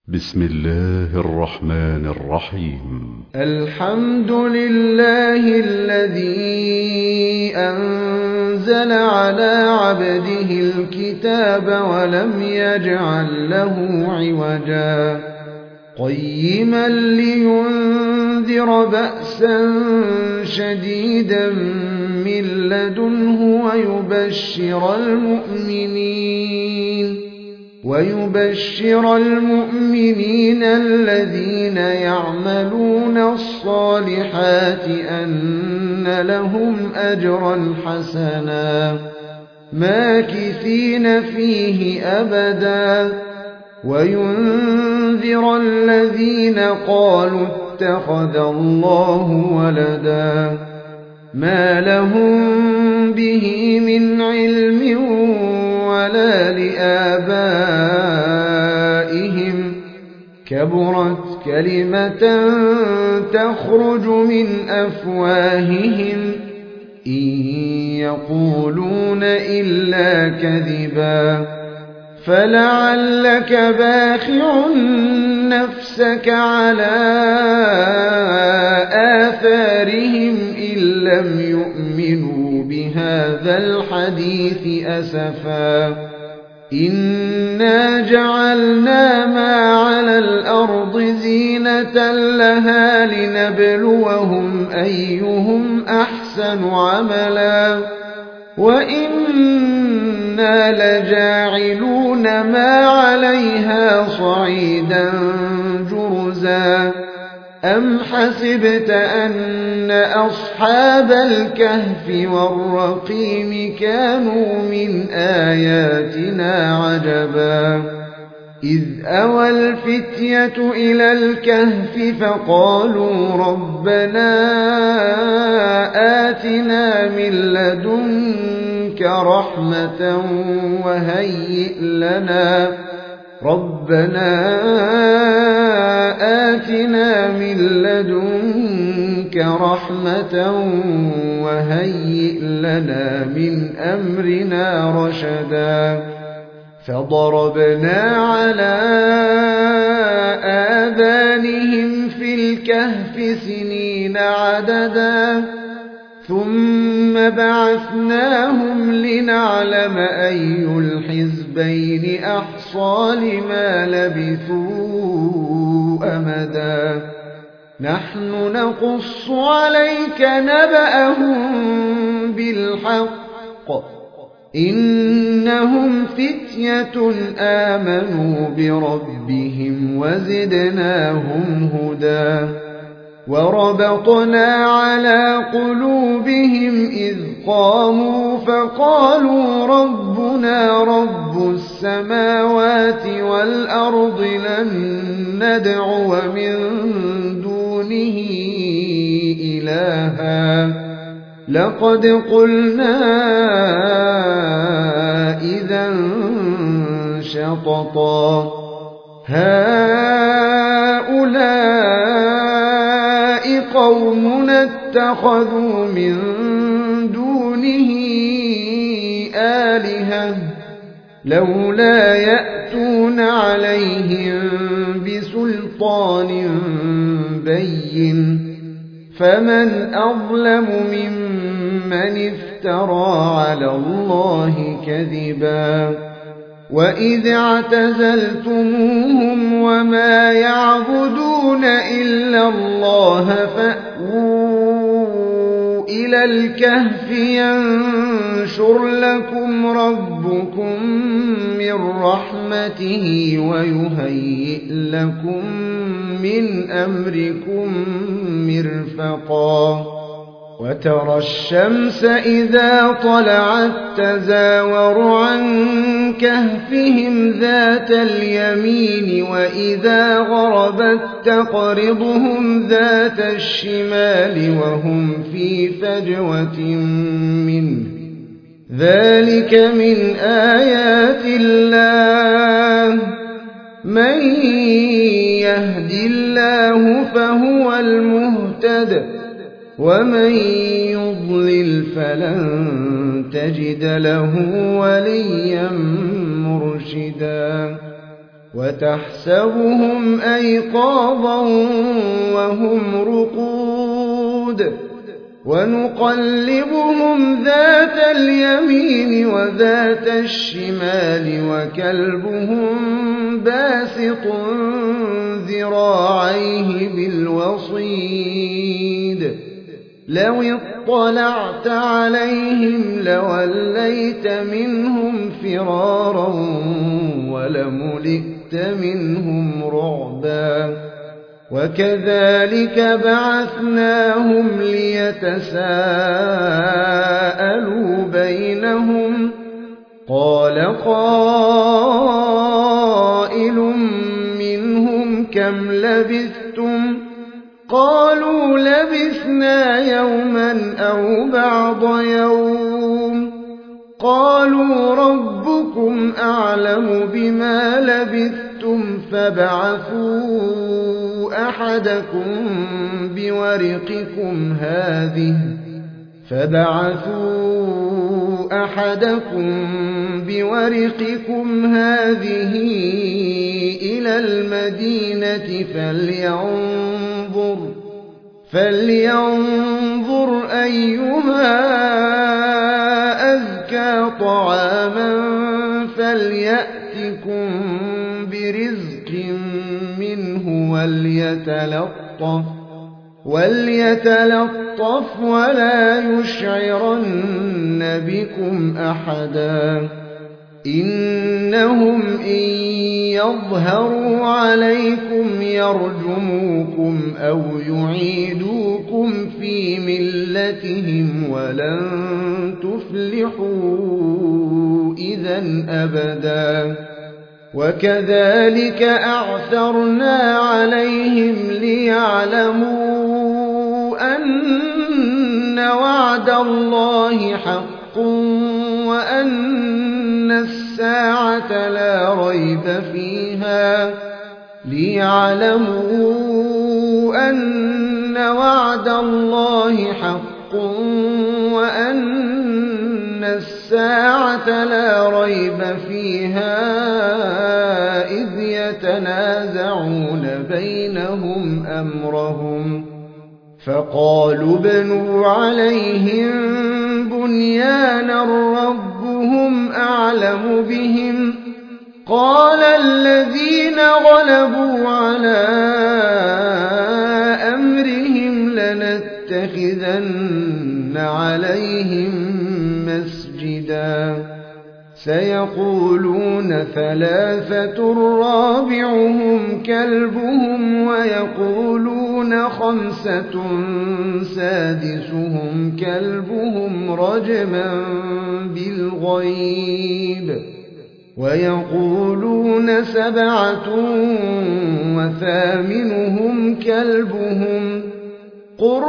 بسم الله الرحمن الرحيم. الحمد لله الذي أنزل على عبده الكتاب ولم يجعل له عوجا قيما لينذر بأسا شديدا من لدنه ويبشر المؤمنين الذين يعملون الصالحات أن لهم أجرا حسنا ماكثين فيه أبدا وينذر الذين قالوا اتخذ الله ولدا ما لهم به من علم ولا لآبائهم كبرت كلمة تخرج من أفواههم إن يقولون إلا كذبا فلعلك باخع نفسك على آثارهم إن لم يؤمنوا بهذا الحديث أسفا إنا جعلنا ما على الأرض زينة لها لنبلوهم أيهم أحسن عملا وإنا لجاعلون ما عليها صعيدا جرزا أم حسبت أن أصحاب الكهف والرقيم كانوا من آياتنا عجبا إذ أوى الفتية إلى الكهف فقالوا ربنا آتنا من لدنك رحمة وهيئ لنا من أمرنا رشدا فضربنا على آذانهم في الكهف سنين عددا ثم بعثناهم لنعلم أي الحزبين أحصى لما لبثوا أمدا نحن نقص عليك نبأهم بالحق إنهم فتية آمنوا بربهم وزدناهم هدى وربطنا على قلوبهم إذ قاموا فقالوا ربنا رب السماوات والأرض لن ندعو من دونه إلها لقد قلنا إذا شططا هؤلاء قومنا اتخذوا من دونه آلهة لولا يأتون عليهم بسلطان بين فمن أظلم ممن افترى على الله كذبا وإذ اعتزلتموهم وما يعبدون إلا الله فأووا إلى الكهف ينشر لكم ربكم من رحمته ويهيئ لكم من أمركم مرفقا وترى الشمس إذا طلعت تزاور عن كهفهم ذات اليمين وإذا غربت تقرضهم ذات الشمال وهم في فجوة منه ذلك من آيات الله من يهد الله فهو المهتد ومن يضلل فلن تجد له وليا مرشدا وتحسبهم أيقاظا وهم رقود ونقلبهم ذات اليمين وذات الشمال وكلبهم باسط ذراعيه بالوصيد لو اطلعت عليهم لوليت منهم فرارا ولملئت منهم رعبا وكذلك بعثناهم ليتساءلوا بينهم قال قائل منهم كم لبثتم قالوا لبثنا يوما أو بعض يوم قالوا ربكم أعلم بما لبثتم فابعثوا أحدكم بورقكم هذه إلى المدينة فلينظر أيها أزكى طعاما فليأتكم برزق منه وليتلطف ولا يشعرن بكم أحدا إنهم إن يظهروا عليكم يرجموكم أو يعيدوكم في ملتهم ولن تفلحوا إذا أبدا وكذلك أعثرنا عليهم ليعلموا أن وعد الله حق وأن الساعة لا ريب فيها إذ يتنازعون بينهم أمرهم فقالوا ابنوا عليهم بنيانا ربهم أعلم بهم قال الذين غلبوا على أمرهم لنتخذن عليهم مسجدا سيقولون ثلاثة رابعهم كلبهم ويقولون خمسة سادسهم كلبهم رجما بالغيب ويقولون سبعة وثامنهم كلبهم قل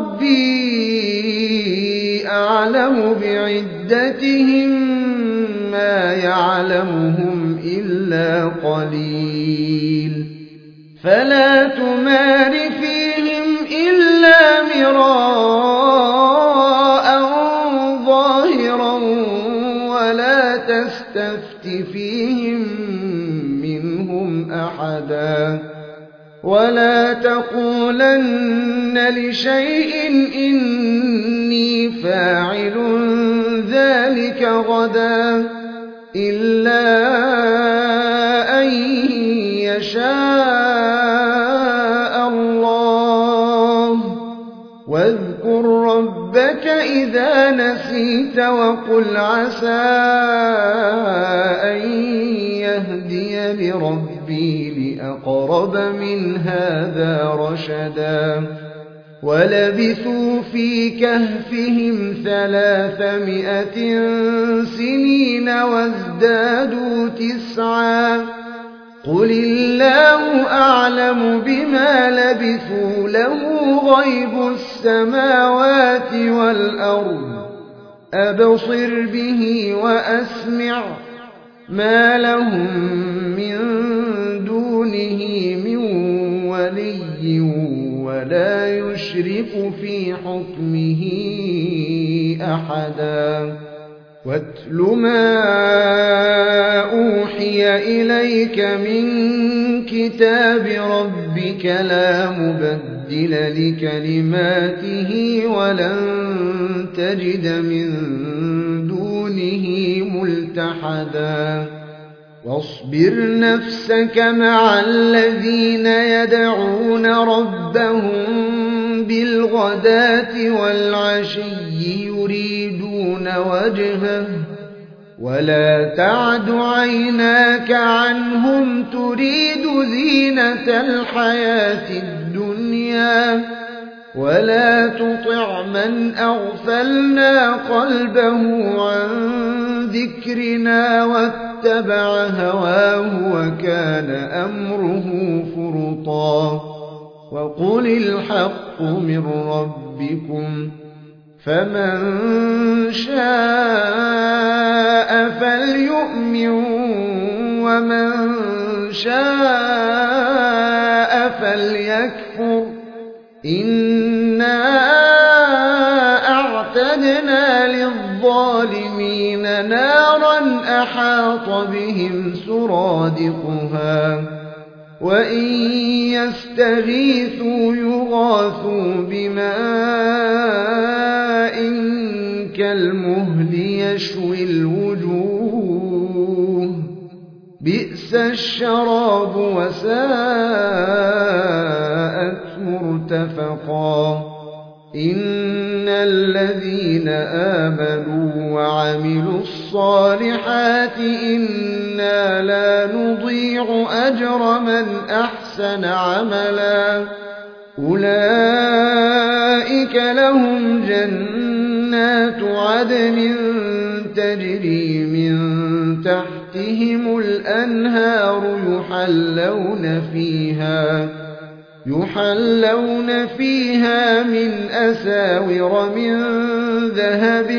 ربي أعلم بعدتهم ما يعلمهم إلا قليل فلا تمار فيهم إلا مراء ظاهرا ولا تستفت فيهم منهم أحدا ولا تقولن لشيء إني فاعل ذلك غدا إلا أن يشاء الله واذكر ربك إذا نسيت وقل عسى أن يهديني ربي لأقرب من هذا رشدا ولبثوا في كهفهم 300 سنين وازدادوا 9 قل الله أعلم بما لبثوا له غيب السماوات والأرض أبصر به وأسمع ما لهم من دونه من ولي ولا يشرك في حكمه أحدا واتل ما أوحي إليك من كتاب ربك لا مبدل لكلماته ولن تجد من دونه ملتحدا واصبر نفسك مع الذين يدعون ربهم بالغداة والعشي يريدون وجهه ولا تعد عيناك عنهم تريد زينة الحياة الدنيا ولا تطع من أغفلنا قلبه عن ذكرنا واتبع هواه وكان أمره فرطا وقل الحق من ربكم فمن شاء فليؤمن ومن شاء فليكفر إنا أعتدنا للظالمين نارا أحاط بهم سرادقها وإن يستغيثوا يغاثوا بماء كالمهل يشوي الوجوه بئس الشراب وساءت مرتفقا إن الذين آمنوا وعملوا الصالحات إنا لا نضيع أجر من أحسن عملا أولئك لهم جنات عدن تجري من تحتهم الأنهار يحلون فيها من أساور من ذهب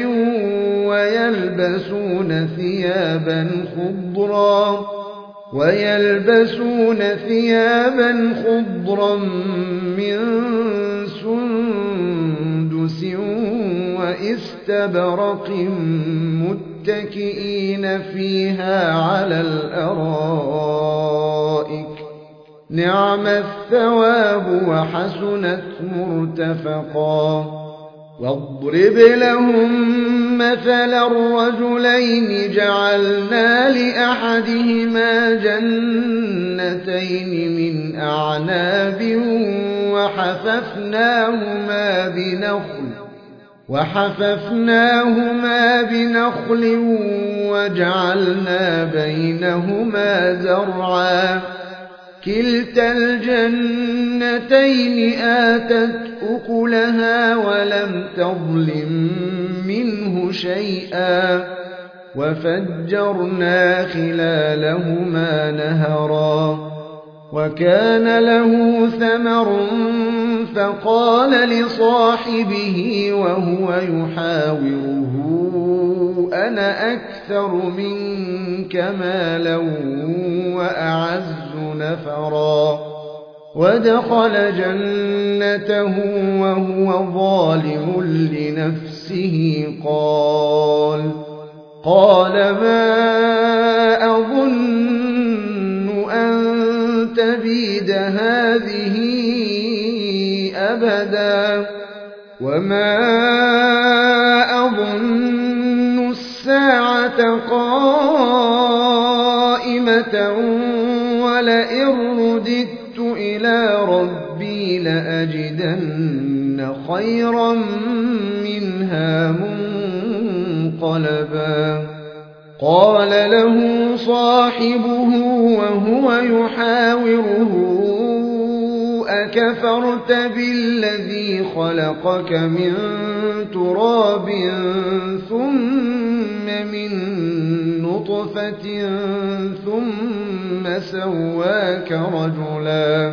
ويلبسون ثيابا خضرا من سندس واستبرق متكئين فيها على الأرائك نعم الثواب وحسنت مرتفقا واضرب لهم مثل الرجلين جعلنا لأحدهما جنتين من أعناب وحففناهما بنخل وجعلنا بينهما زرعا كلتا الجنتين آتت أكلها ولم تظلم منه شيئا وفجرنا خلالهما نهرا وكان له ثمر فقال لصاحبه وهو يحاوره أنا أكثر منك مالا وأعز نفرا ودخل جنته وهو ظالم لنفسه قال ما أظن أن تبيد هذه أبدا وما أظن الساعة قائمة ولئن رددت إلى ربي لأجدن خيرا منها منقلبا قال له صاحبه وهو يحاوره أكفرت بالذي خلقك من تراب ثم من نطفة ثم سواك رجلا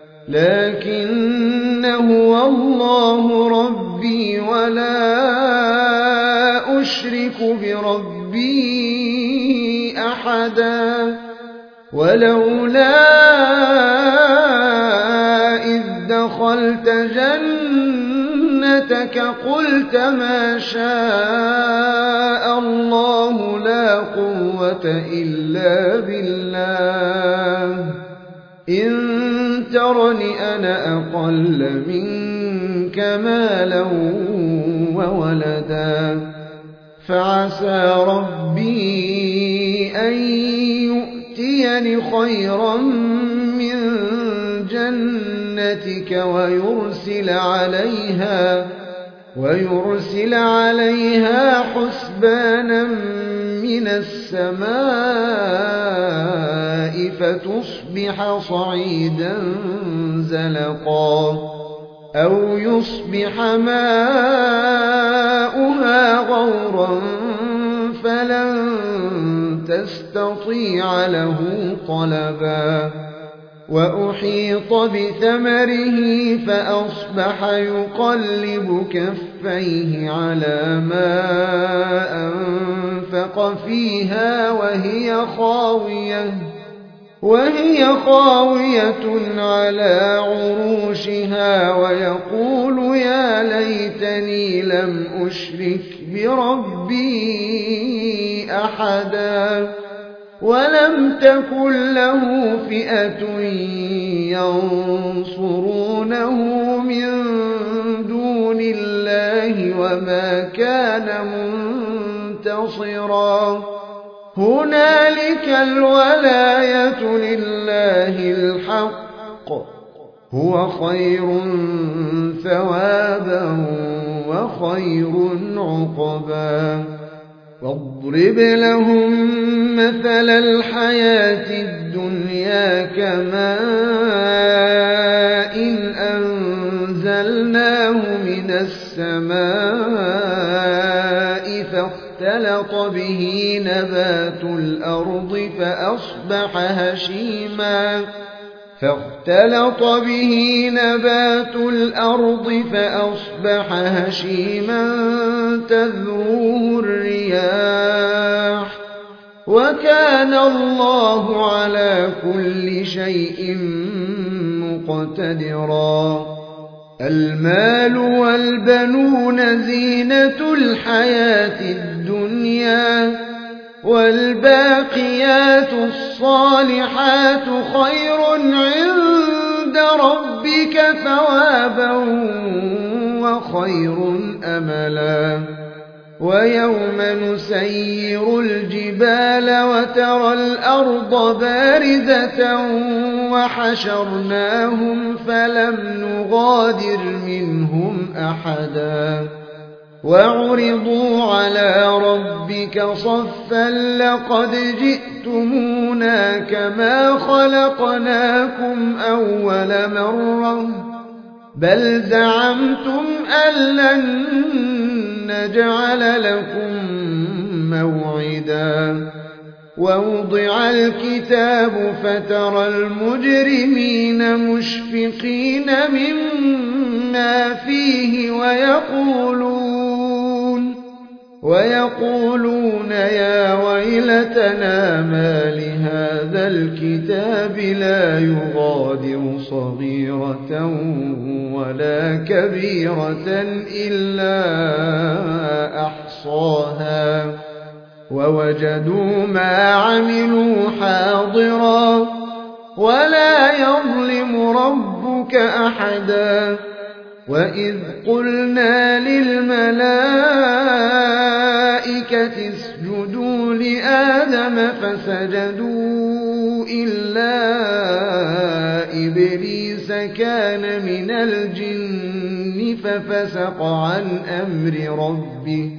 لكن هو الله ربي ولا أشرك بربي أحدا ولولا إذ دخلت جنتك قلت ما شاء الله ولا قوة إلا بالله إن ترني أنا أقل منك مالا وولدا فعسى ربي أن يؤتيني خيرا من جنتك ويرسل عليها حسبانا من السماء فتصبح صعيدا زلقا أو يصبح ماؤها غورا فلن تستطيع له طلبا وأحيط بثمره فأصبح يقلب كفيه على ما أنفق فيها وهي خاوية على عروشها ويقول يا ليتني لم أشرك بربي أحدا ولم تكن له فئة ينصرونه من دون الله وما كان منتصرا هنالك الولاية لله الحق هو خير ثوابا وخير عقبا واضرب لهم مثل الحياة الدنيا كماء أنزلناه من السماء فاختلط به نبات الأرض فأصبح هشيما تذروه الرياح وكان الله على كل شيء مقتدرا المال والبنون زينة الحياة الدنيا والباقيات الصالحات خير عند ربك ثوابا وخير أملا ويوم نسير الجبال وترى الأرض بارزة وحشرناهم فلم نغادر منهم أحدا وعرضوا على ربك صفا لقد جئتمونا كما خلقناكم أول مرة بل زعمتم أن لن نجعل لكم موعدا ووضع الكتاب فترى المجرمين مشفقين مما فيه ويقولون يا ويلتنا ما لهذا الكتاب لا يغادر صغيرة ولا كبيرة إلا أحصاها ووجدوا ما عملوا حاضرا ولا يظلم ربك أحدا وإذ قلنا للملائكة اسجدوا لآدم فسجدوا إلا إبليس كان من الجن ففسق عن أمر ربه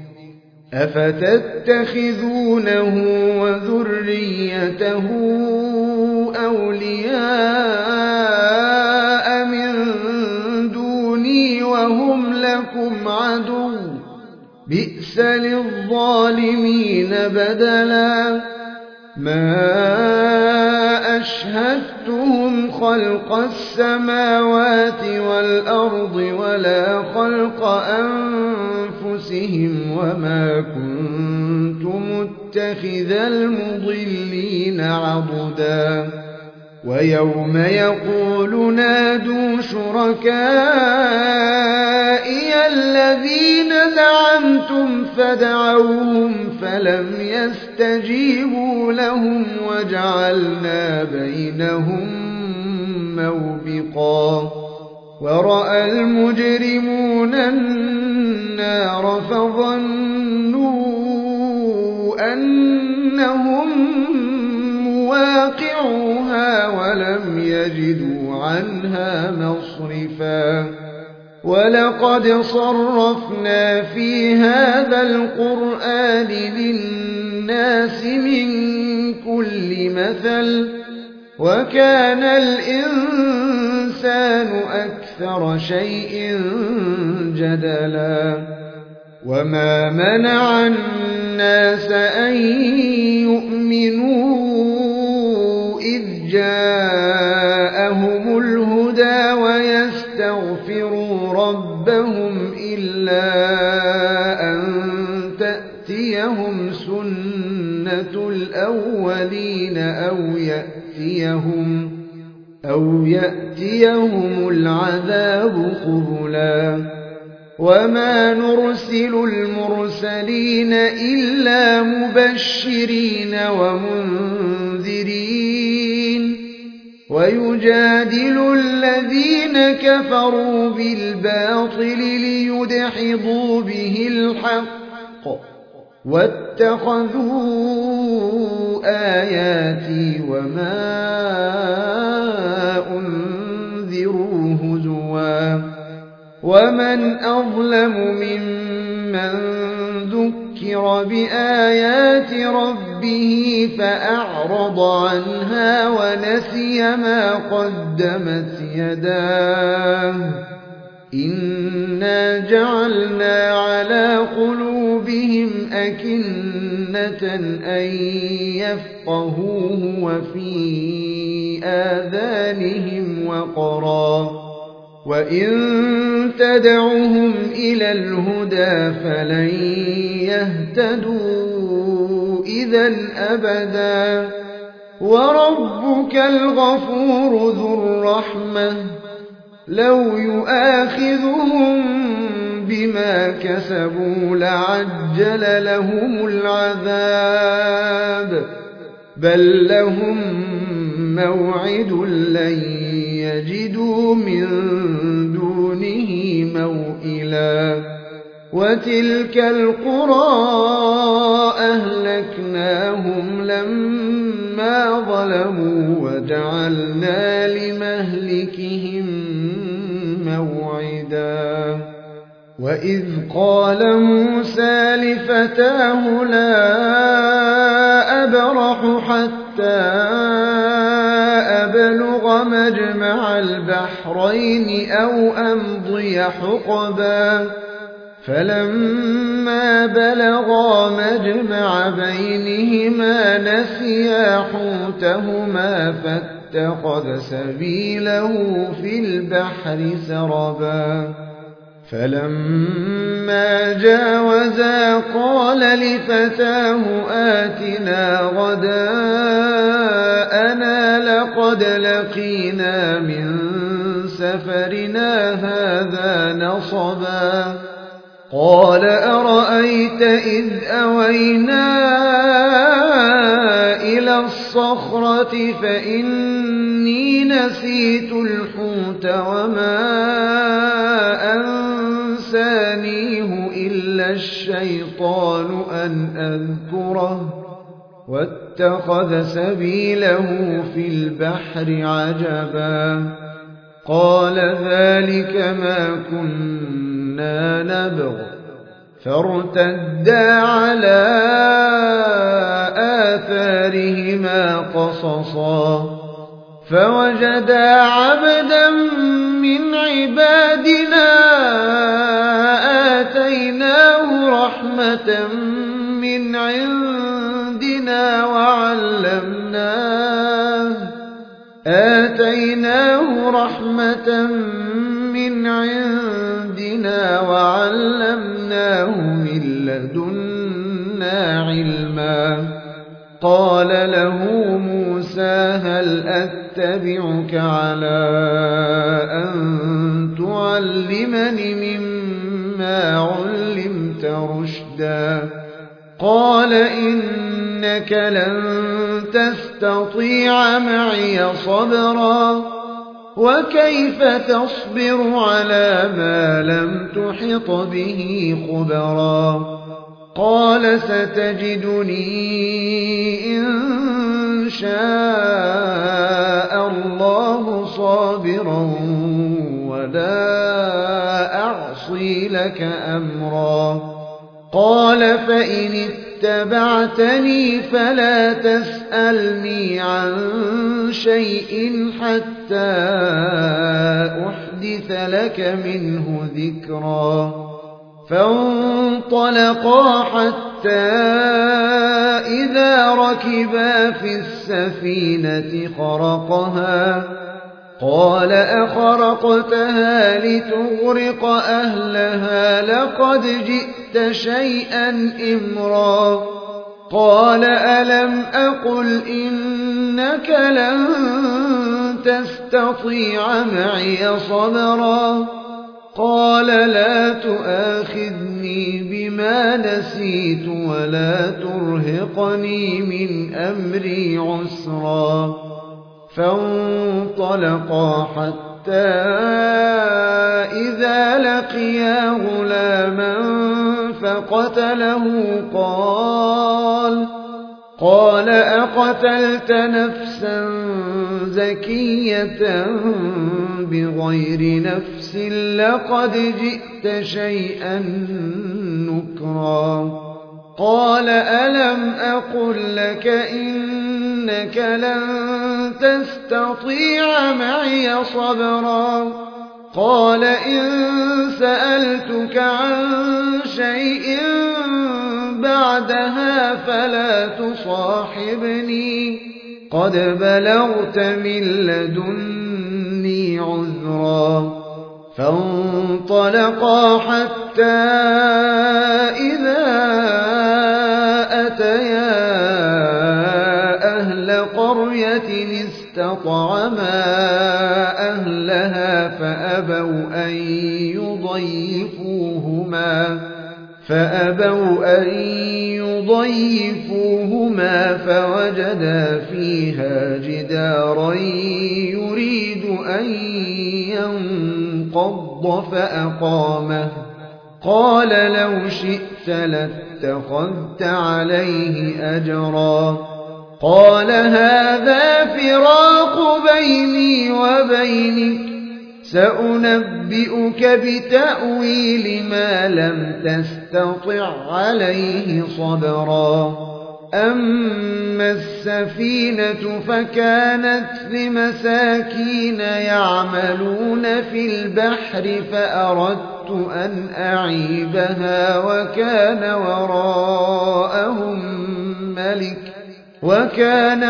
أفتتخذونه وذريته أولياء من دوني وهم لكم عدو بئس للظالمين بدلا ما أشهدتهم خلق السماوات والأرض ولا خلق أنفسهم وما كنت متخذ المضلين عضدا ويوم يقول نادوا شركائي الذين زعمتم فدعوهم فلم يستجيبوا لهم وجعلنا بينهم موبقا ورأى المجرمون النار فظنوا أنهم مواقعوها ولم يجدوا عنها مصرفا ولقد صرفنا في هذا القرآن للناس من كل مثل وكان الإنسان أكثر شيء جدلا وما منع الناس أن يؤمنوا إذ جاءهم الهدى ويستغفروا ربهم إلا أن تأتيهم سنة الأولين أو يأتيهم العذاب قبلا وما نرسل المرسلين إلا مبشرين ومنذرين ويجادل الذين كفروا بالباطل ليدحضوا به الحق واتخذوا آياتي وما أنذروا هزوا ومن أظلم ممن ذكر بآيات ربه فأعرض عنها ونسي ما قدمت يداه إنا جعلنا على قلوبهم أكنة أن يفقهوه وفي آذانهم وقرا وإن تدعهم إلى الهدى فلن يهتدوا إذا أبدا وربك الغفور ذو الرحمة لو يؤاخذهم بما كسبوا لعجل لهم العذاب بل لهم موعد لن يجدوا من دونه موئلا وتلك القرى أهلكناهم لما ظلموا وجعلنا لمهلكهم موعدا وإذ قال موسى لفتاه لا أبرح حتى أبلغ مجمع البحرين أو أمضي حقبا فلما بلغا مجمع بينهما نسيا حوتهما فاتخذ سبيله في البحر سربا فلما جاوزا قال لفتاه آتنا غداءنا لقد لقينا من سفرنا هذا نصبا قال أرأيت إذ أوينا إلى الصخرة فإني نسيت الحوت وما أنسانيه إلا الشيطان أن أذكره واتخذ سبيله في البحر عجبا قال ذلك ما كنا نبغ فارتدا على آثارهما قصصا فوجدا عبدا من عبادنا آتيناه رحمة من عندنا وعلمناه من لدنا علما قال له موسى هل أتبعك على أن تعلمني مما علمت رشدا قال إنك لن تستطيع معي صبرا وكيف تصبر على ما لم تحط به خبرا قال ستجدني إن شاء الله صابرا ولا أعصي لك أمرا قال فإن اتبعتني فلا تسألني عن شيء حتى أحدث لك منه ذكرا فانطلقا حتى إذا ركبا في السفينة خرقها قال أخرقتها لتغرق أهلها لقد جئت شيئا إمرا قال ألم أقل إنك لن تستطيع معي صبرا قال لا تؤاخذني بما نسيت ولا ترهقني من أمري عسرا فانطلقا حتى إذا لقيا غلاما فقتله قال أقتلت نفسا زكية بغير نفس لقد جئت شيئا نكرا قال ألم أقل لك إنك لن تستطيع معي صبرا قال إن سألتك عن شيء بعدها فلا تصاحبني قد بلغت من لدني عذرا فانطلقا حتى إذا أتيا أهل قرية استطعما أهلها فأبوا أن يضيفوهما فوجدا فيها جدارا يريد أن ينقض فأقامه قال لو شئت لاتخذت عليه أجرا قال هذا فراق بيني وبينك سأنبئك بتأويل ما لم تستطع عليه صبرا أما السفينة فكانت لمساكين يعملون في البحر فأردت أن أعيبها وكان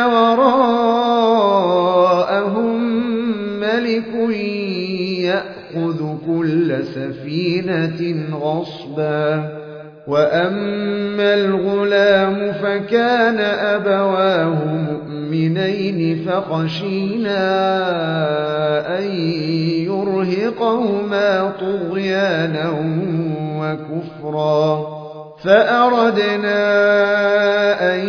وراءهم ملك يأخذ كل سفينة غصبا وأما الغلام فكان أبواه مؤمنين فخشينا أن يرهقهما طغيانا وكفرا فأردنا أن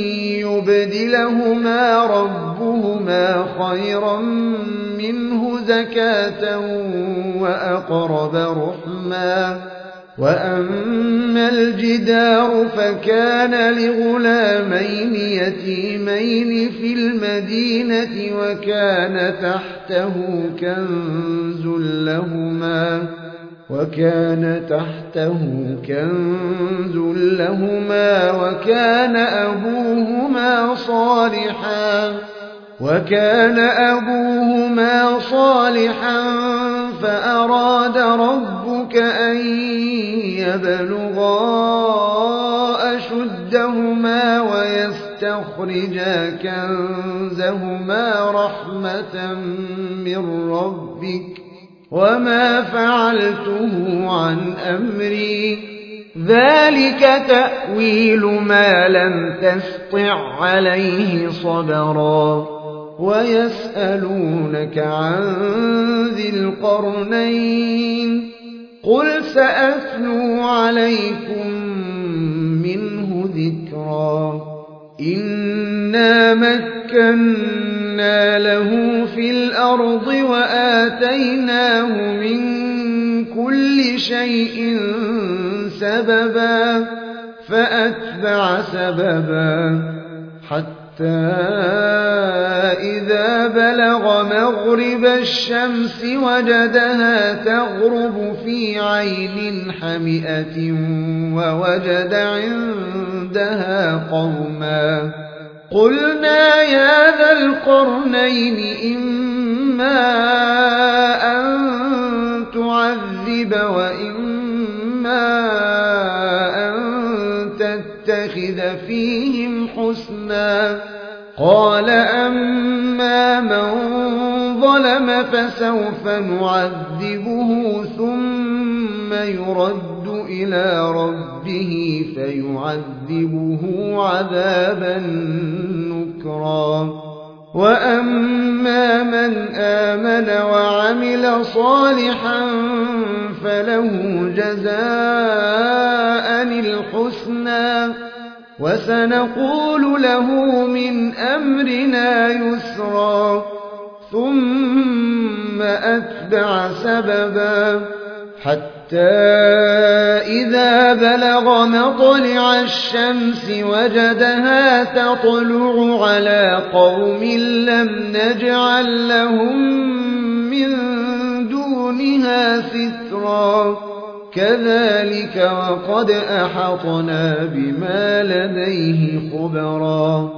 يبدلهما ربهما خيرا منه زكاة وأقرب رحما وأما الجدار فكان لغلامين يتيمين في المدينة وكان تحته كنز لهما وكان أبوهما صالحا فأراد ربك أن يبلغا أشدهما ويستخرجا كنزهما رحمة من ربك وما فعلته عن أمري ذلك تأويل ما لم تسطع عليه صبرا ويسألونك عن ذي القرنين قل سأتلو عليكم منه ذكرا إنا مكنا له في الأرض وآتيناه من كل شيء سببا فأتبع سببا حتى إذا بلغ مغرب الشمس وجدها تغرب في عين حمئة ووجد عندها قوما قلنا يا ذا القرنين إما أن تعذب وإما أن تتخذ فيهم حسنا قال أما من ظلم فسوف نعذبه ثم يرد إلى ربه فيعذبه عذابا نكرا وأما من آمن وعمل صالحا فله جزاء الحسنى وسنقول له من أمرنا يسرا ثم أتبع سببا حتى إذا بلغ مطلع الشمس وجدها تطلع على قوم لم نجعل لهم من دونها سترا كذلك وقد أحطنا بما لديه خبرا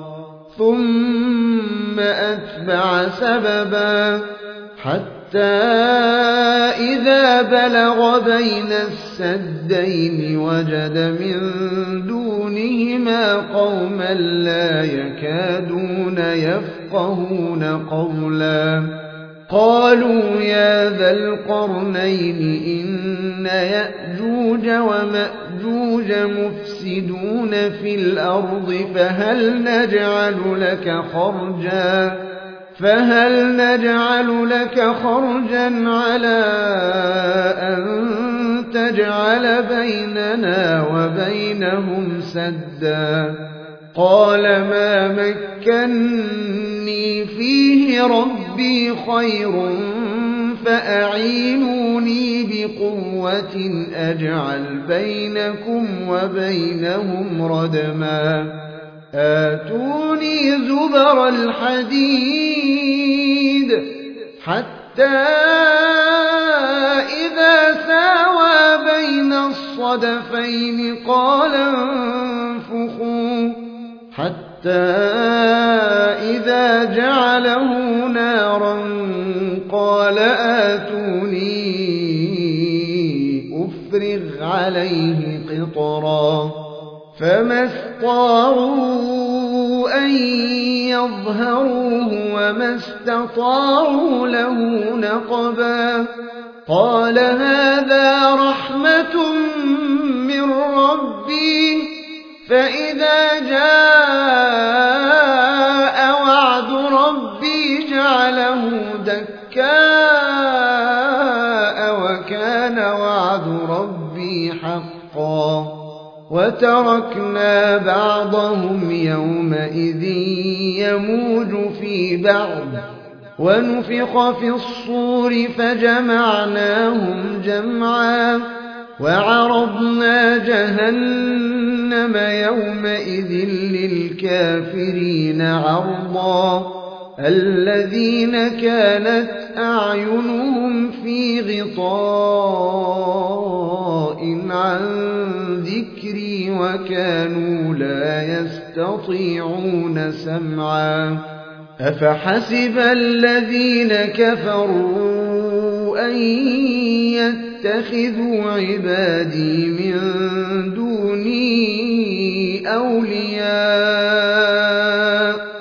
ثم أتبع سببا حتى إذا بلغ بين السدين وجد من دونهما قوما لا يكادون يفقهون قولا قالوا يا ذا القرنين إن يأجوج ومأجوج مفسدون في الأرض فهل نجعل لك خرجا على أن تجعل بيننا وبينهم سدا قال ما مكني فيه ربي خير فأعينوني بقوة أجعل بينكم وبينهم ردما آتوني زبر الحديد حتى إذا ساوى بين الصدفين قال انفخوا حتى إذا جعله نارا قال آتوني أفرغ عليه قطرا فما استطاعوا أن يظهروه وما استطاعوا له نقبا قال هذا رحمة من ربي فإذا جاء وعد ربي جعله دكاء وكان وعد ربي حقا وتركنا بعضهم يومئذ يموج في بعض ونفخ في الصور فجمعناهم جمعا وعرضنا جهنم يومئذ للكافرين عرضا الذين كانت أعينهم في غطاء عن ذكري وكانوا لا يستطيعون سمعا أفحسب الذين كفروا أن يتخذوا عبادي من دوني أولياء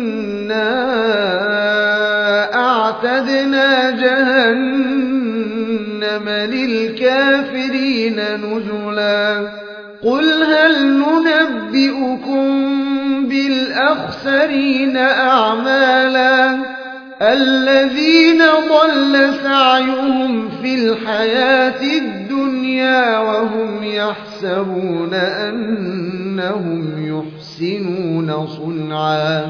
إنا أعتدنا جهنم للكافرين نزلا قل هل ننبئكم بالأخسرين أعمالا الذين ضل سعيهم في الحياة الدنيا وهم يحسبون أنهم يحسنون صنعا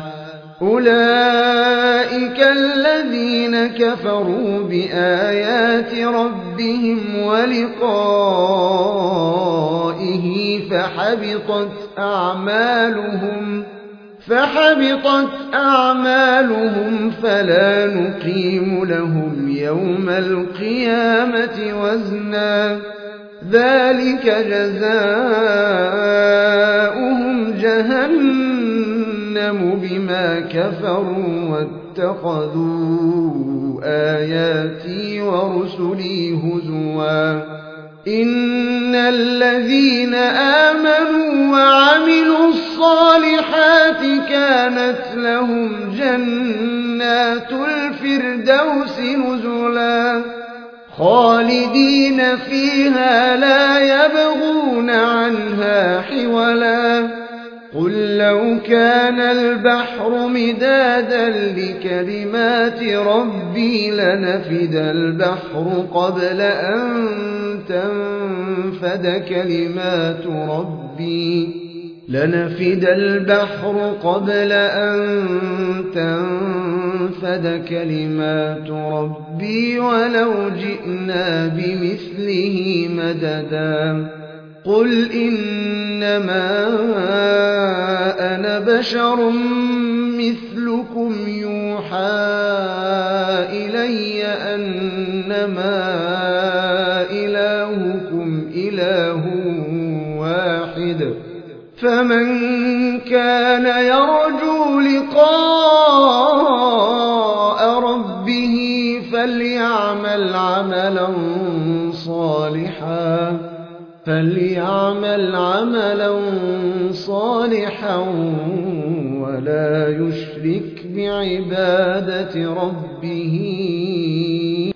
أولئك الذين كفروا بآيات ربهم ولقائه فحبطت أعمالهم فلا نقيم لهم يوم القيامة وزنا ذلك جزاؤهم جهنم بما كفروا واتخذوا آياتي ورسلي هزوا إن الذين آمنوا وعملوا الصالحات كانت لهم جنات الفردوس نزلا خالدين فيها لا يبغون عنها حولا قل لو كان البحر مدادا لكلمات ربي لنفد البحر قبل أن تنفد كلمات ربي ولو جئنا بمثله مددا قل إنما أنا بشر مثلكم يوحى إلي أنما إلهكم إله واحد فمن كان يرجو لقاء ربه فليعمل عملا صالحا ولا يشرك بعبادة ربه